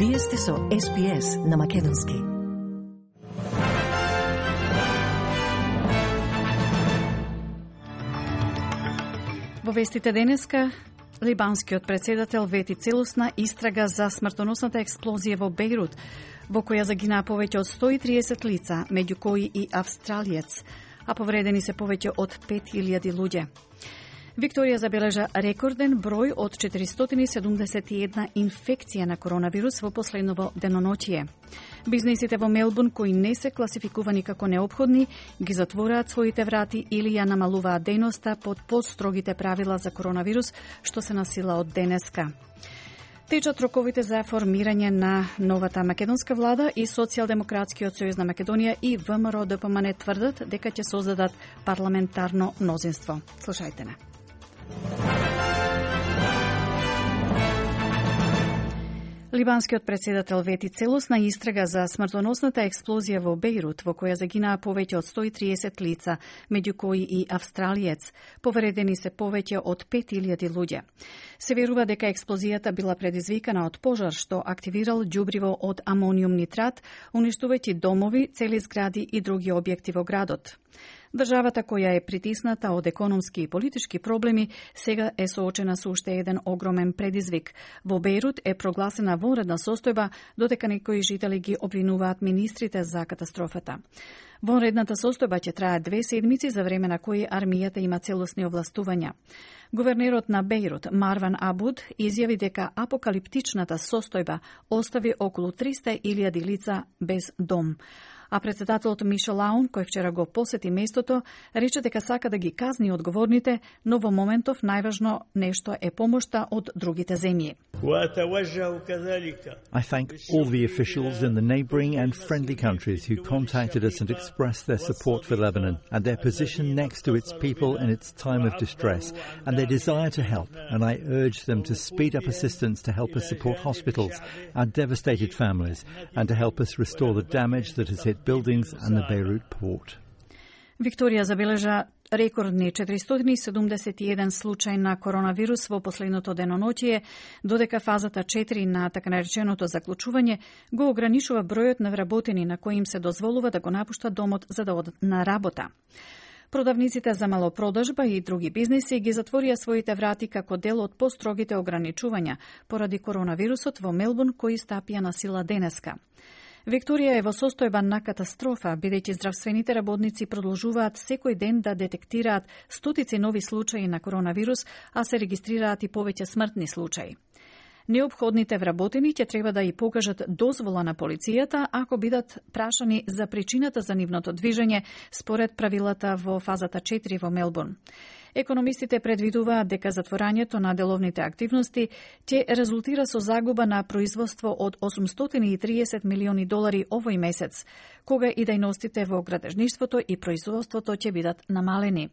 Вие сте со SPS на Македонски. Во вестите денеска, либанскиот председател вети целосна истрага за смртоносната експлозија во Бејрут, во која загинаа повеќе од 130 лица, меѓу кои и австралиец, а повредени се повеќе од 5000 луѓе. Викторија забележа рекорден број од 471 инфекција на коронавирус во последново деноночие. Бизнисите во Мелбурн кои не се класификувани како неопходни, ги затвораат своите врати или ја намалуваат дејноста под построгите правила за коронавирус, што се насила од денеска. Течат роковите за формирање на новата македонска влада и Социјалдемократскиот сојуз на Македонија и ВМРО-ДПМН тврдат дека ќе создадат парламентарно мнозинство. Слушајте не. Либанскиот председател вети целосна истрага за смртоносната експлозија во Бејрут, во која загинаа повеќе од 130 лица, меѓу кои и австралиец. Повредени се повеќе од 5000 луѓе. Се верува дека експлозијата била предизвикана од пожар што активирал ѓубриво од амониум нитрат, уништувајќи домови, цели згради и други објекти во градот. Државата која е притисната од економски и политички проблеми сега е соочена со уште еден огромен предизвик. Во Бејрут е прогласена вонредна состојба, додека некои жители ги обвинуваат министрите за катастрофата. Вонредната состојба ќе трае 2 седмици, за време на кои армијата има целосни овластувања. Гувернерот на Бејрут, Марван Абуд, изјави дека апокалиптичната состојба остави околу 300.000 лица без дом. А председателот Мишел Аун, кој вчера го посети местото, рече дека сака да ги казни одговорните, но во моментов најважно нешто е помошта од другите земји. I thank all the officials in the neighbouring and friendly countries who contacted us and expressed their support for Lebanon and their position next to its people in its time of distress and their desire to help, and I urge them to speed up assistance to help us support hospitals, our devastated families, and to help us restore the damage that has hit buildings and the Beirut port. Викторија забележа рекордни 471 случај на коронавирус во последното деноночие, додека фазата 4 на така нареченото заклучување го ограничува бројот на вработени на кои им се дозволува да го напуштат домот за да одат на работа. Продавниците за малопродажба и други бизниси ги затворија своите врати како дел од построгите ограничувања поради коронавирусот во Мелбурн кои стапија на сила денеска. Викторија е во состојба на катастрофа, бидејќи здравствените работници продолжуваат секој ден да детектираат стотици нови случаи на коронавирус, а се регистрираат и повеќе смртни случаи. Неопходните вработени ќе треба да и покажат дозвола на полицијата ако бидат прашани за причината за нивното движење според правилата во фазата 4 во Мелбурн. Економистите предвидуваат дека затворањето на деловните активности ќе резултира со загуба на производство од $830 милиони овој месец, кога и дејностите во градежништвото и производството ќе бидат намалени.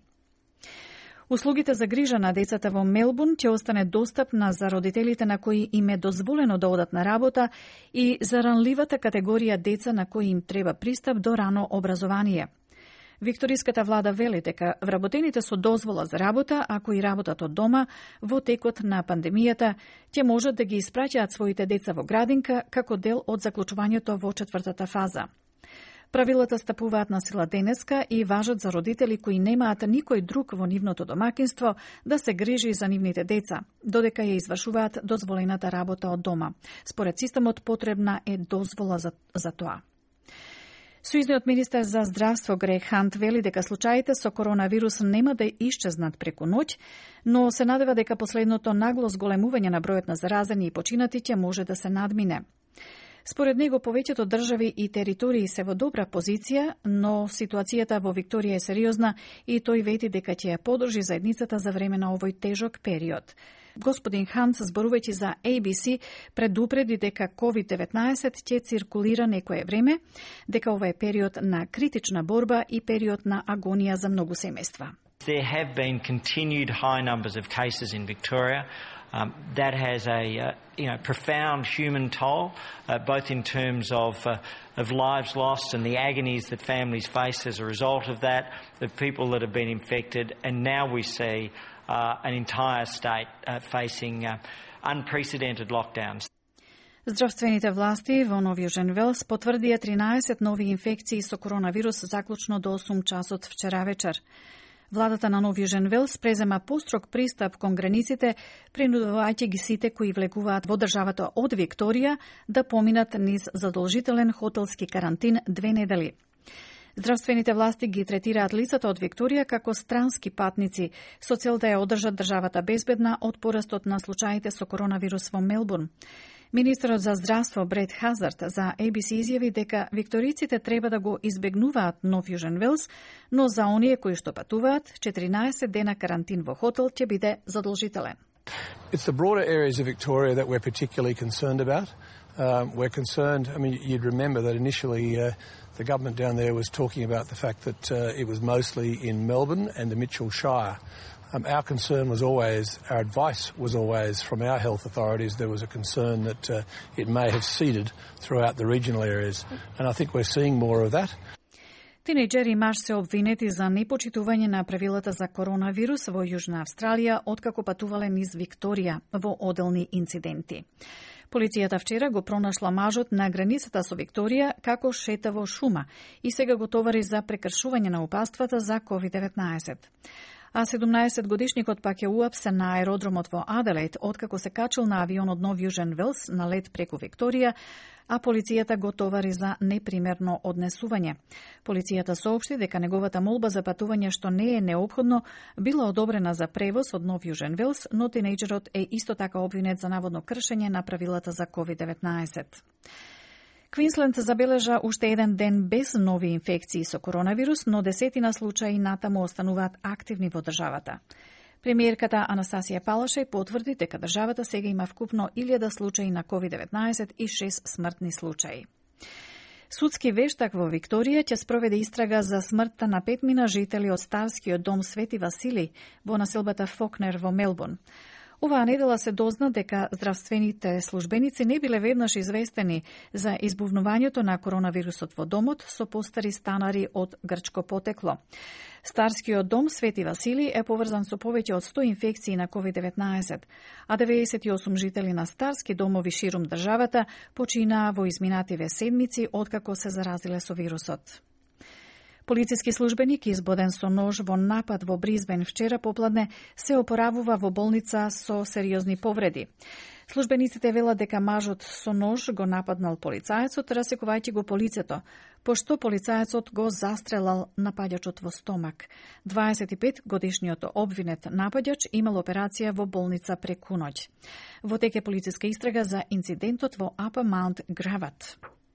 Услугите за грижа на децата во Мелбурн ќе остане достапна за родителите на кои им е дозволено да одат на работа и за ранливата категорија деца на кои им треба пристап до рано образование. Викториската влада вели дека вработените со дозвола за работа, ако и работат од дома, во текот на пандемијата, ќе можат да ги испраќаат своите деца во градинка како дел од заклучувањето во 4-та фаза. Правилата стапуваат на сила денеска и важат за родители кои немаат никој друг во нивното домакинство да се грижи за нивните деца, додека ја извршуваат дозволената работа од дома. Според системот потребна е дозвола за тоа. Сојузниот министер за здравство Грег Хант вели дека случаите со коронавирус нема да исчезнат преку ноќ, но се надева дека последното нагло зголемување на бројот на заразени и починати ќе може да се надмине. Според него, повеќето држави и територии се во добра позиција, но ситуацијата во Викторија е сериозна и тој вети дека ќе ја подржи заедницата за време на овој тежок период. Господин Ханс, зборувајќи за ABC, предупреди дека COVID-19 ќе циркулира некое време, дека ова е период на критична борба и период на агонија за многу семејства. There have been continued high numbers of cases in Victoria. That has a profound human toll, both in terms of lives lost and the agonies that families face as a result of that, of people that have been infected, and now we see an entire state facing unprecedented lockdowns. Здравствените власти во Нов Јужен Велс потврдија 13 нови инфекции со коронавирус заклучно до 8 часот вчера вечер. Владата на Нов Јужен Велс презема построг пристап кон границите, принудувајќи ги сите кои влегуваат во државата од Викторија да поминат низ задолжителен хотелски карантин 2 недели. Здравствените власти ги третираат лицата од Викторија како странски патници со цел да ја одржат државата безбедна од порастот на случаите со коронавирус во Мелбурн. Министерот за здравство Бред Хазард за ABC изјави дека викториците треба да го избегнуваат Нов Јужен Велс, но за оние кои што патуваат, 14 дена карантин во хотел ќе биде задолжителен. It's the broader areas of Victoria that we're particularly concerned about. We're concerned, you'd remember that initially the government down there was talking about the fact that it was mostly in Melbourne and the Mitchell Shire. Our concern was always, our advice was always from our health authorities, there was a concern that it may have seeded throughout the regional areas. And I think we're seeing more of that. Тинејџери маж се обвинети за непочитување на правилата за коронавирус во Јужна Австралија откако патувале низ Викторија во оделни инциденти. Полицијата вчера го пронашла мажот на границата со Викторија како шета во шума и сега го товари за прекршување на упатствата за COVID-19. А 17-годишникот пак е уапсен на аеродромот во Аделаид откако се качил на авион од Нов Јужен Велс на лет преку Викторија, а полицијата го товари за непримерно однесување. Полицијата соопшти дека неговата молба за патување што не е неопходно била одобрена за превоз од Нов Јужен Велс, но тинејџерот е исто така обвинет за наводно кршење на правилата за COVID-19. Квинсленд забележа уште еден ден без нови инфекции со коронавирус, но десетина случаи натаму остануваат активни во државата. Премиерката Анастасија Палашај потврди дека државата сега има вкупно 1000 случаи на COVID-19 и 6 смртни случаи. Судски вештак во Викторија ќе спроведе истрага за смртта на 5 жители од Старскиот дом Свети Васили во населбата Фокнер во Мелбурн. Оваа недела се дозна дека здравствените службеници не биле веднаш известени за избувнувањето на коронавирусот во домот со постари станари од грчко потекло. Старскиот дом Свети Васили е поврзан со повеќе од 100 инфекции на COVID-19, а 98 жители на старски домови ширум државата починаа во изминативе седмици откако се заразиле со вирусот. Полициски службеник избоден со нож во напад во Бризбен вчера попладне се опоравува во болница со сериозни повреди. Службениците велат дека мажот со нож го нападнал полицаецот, расекувајќи го по лицето, пошто полицаецот го застрелал напаѓачот во стомак. 25-годишниот обвинет напаѓач имал операција во болница преку ноќ. Во тек е полициска истрага за инцидентот во Upper Mount Gravatt.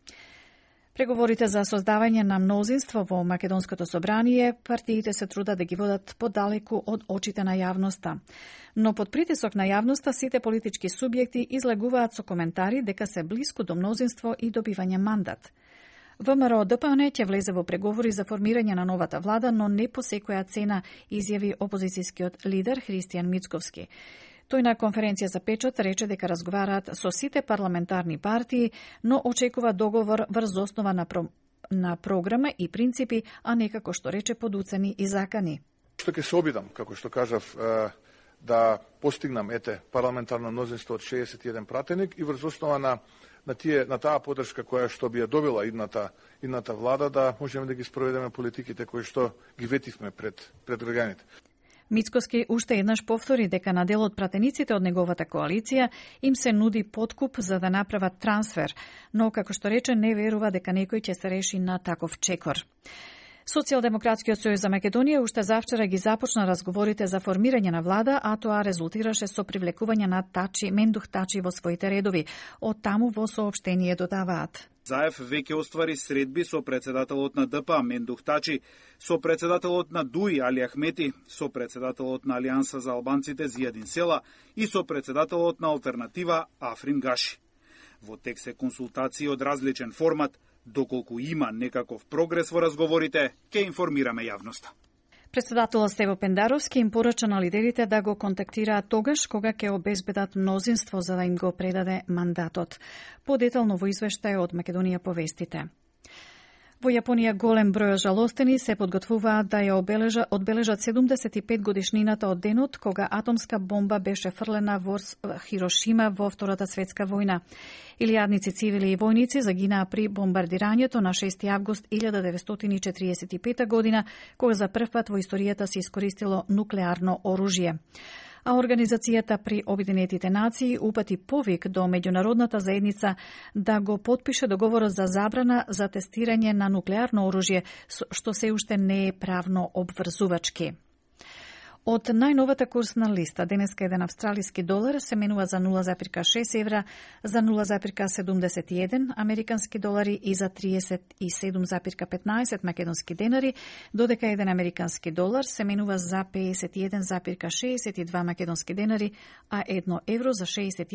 Преговорите за создавање на мнозинство во Македонското собрание, партиите се трудат да ги водат подалеку од очите на јавноста. Но под притисок на јавноста сите политички субјекти излагуваат со коментари дека се блиску до мнозинство и добивање мандат. ВМРО ДПМН ќе влезе во преговори за формирање на новата влада, но не по секоја цена, изјави опозицијскиот лидер Христијан Мицковски. Тој на конференција за печат рече дека разговараат со сите парламентарни партии, но очекува договор врз основа на програма и принципи, а не како што рече под уцени и закани. Што ќе се обидам, како што кажав, да постигнам парламентарно мнозинство од 61 пратеник и врз основа на таа поддршка која што би ја добила идната влада, да можеме да ги спроведеме политиките кои што ги ветивме пред граѓаните. Мицковски уште еднаш повтори дека на дел од пратениците од неговата коалиција им се нуди подкуп за да направат трансфер, но како што рече не верува дека некој ќе се реши на таков чекор. Социјалдемократскиот сојуз за Македонија уште завчера ги започна разговорите за формирање на влада, а тоа резултираше со привлекување на Мендух Тачи во своите редови. Од таму во соопштение додаваат: Заев веќе оствари средби со председателот на ДПА Мендух Тачи, со председателот на ДУИ Али Ахмети, со председателот на Алијанса за албанците Зијадин Села и со председателот на Алтернатива Африн Гаши. Во тек се консултации од различен формат. Доколку има некаков прогрес во разговорите, ќе информираме јавноста. Председателот Стево Пендаровски им порача на лидерите да го контактираат тогаш кога ќе обезбедат мнозинство за да им го предаде мандатот. Подетално во извештај од Македонија повестите. Во Јапонија голем број жалостени се подготвуваат да ја одбележат 75 годишнината од денот кога атомска бомба беше фрлена во Хирошима во Втората светска војна. Илјадници цивили и војници загинаа при бомбардирањето на 6 август 1945 година, кога за прв пат во историјата се искористило нуклеарно оружје. А Организацијата при Обединетите нации упати повик до меѓународната заедница да го потпише договорот за забрана за тестирање на нуклеарно оружје, што се уште не е правно обврзувачки. Од најновата курсна листа, денеска еден австралиски долар се менува за 0,6 евра, за 0,71 американски долари и за 37,15 македонски денари, додека еден американски долар се менува за 51,62 македонски денари, а 1 евро за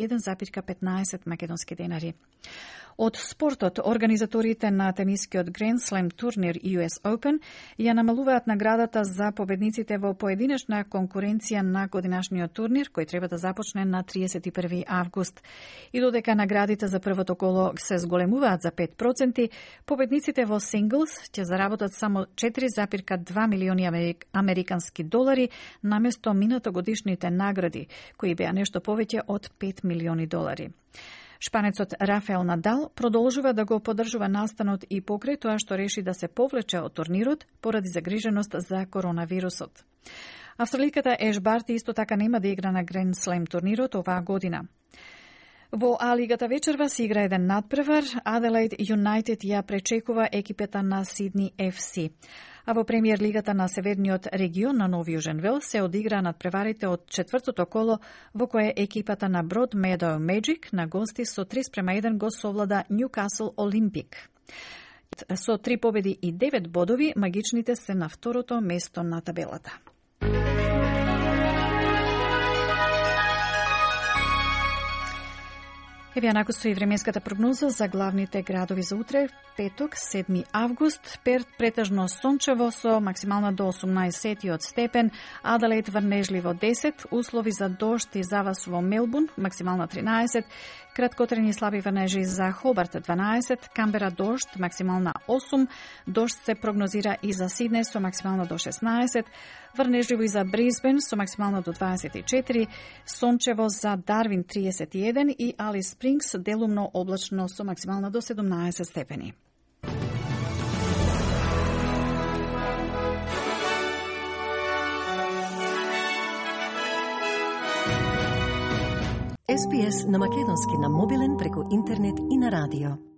61,15 македонски денари. Од спортот, организаторите на тенискиот Grand Slam турнир US Open ја намалуваат наградата за победниците во поединечна конкуренција на годинашниот турнир, кој треба да започне на 31 август. И додека наградите за првото коло се зголемуваат за 5%, победниците во синглс ќе заработат само 4,2 милиони американски долари наместо минатогодишните награди, кои беа нешто повеќе од 5 милиони долари. Шпанецот Рафаел Надал продолжува да го поддржува настанот и покрај тоа што реши да се повлече од турнирот поради загриженост за коронавирусот. Австраликата Еш Барти исто така нема да игра на Grand Slam турнирот оваа година. Во А-лигата вечерва се игра еден надпревар, Аделаид Юнайтед ја пречекува екипата на Сидни FC. А во премиер лигата на Северниот регион на Нов Јужен Велс се одигра надпреварите од четвртото коло, во кое екипата на Broad Meadow Magic на гости со 3:1 го совлада Ньюкасл Олимпик. Со 3 победи и 9 бодови, магичните се на второто место на табелата. Еве јанако стои временската прогноза за главните градови за утре, петок, 7 август. Перт претежно сончево со максимална до 18 степен, Аделаид врнежливо 10, услови за дожд и завас во Мелбурн, максимална 13, краткотрени слаби врнежи за Хобарт 12, Камбера дожд, максимална 8, дожд се прогнозира и за Сиднеј со максимална до 16, врнежливо и за Брисбен со максимална до 24, сончево за Дарвин 31 и Алис Спрингс делумно облачно со максимална до 17 степени. SPS на македонски на мобилен преку интернет и на радио.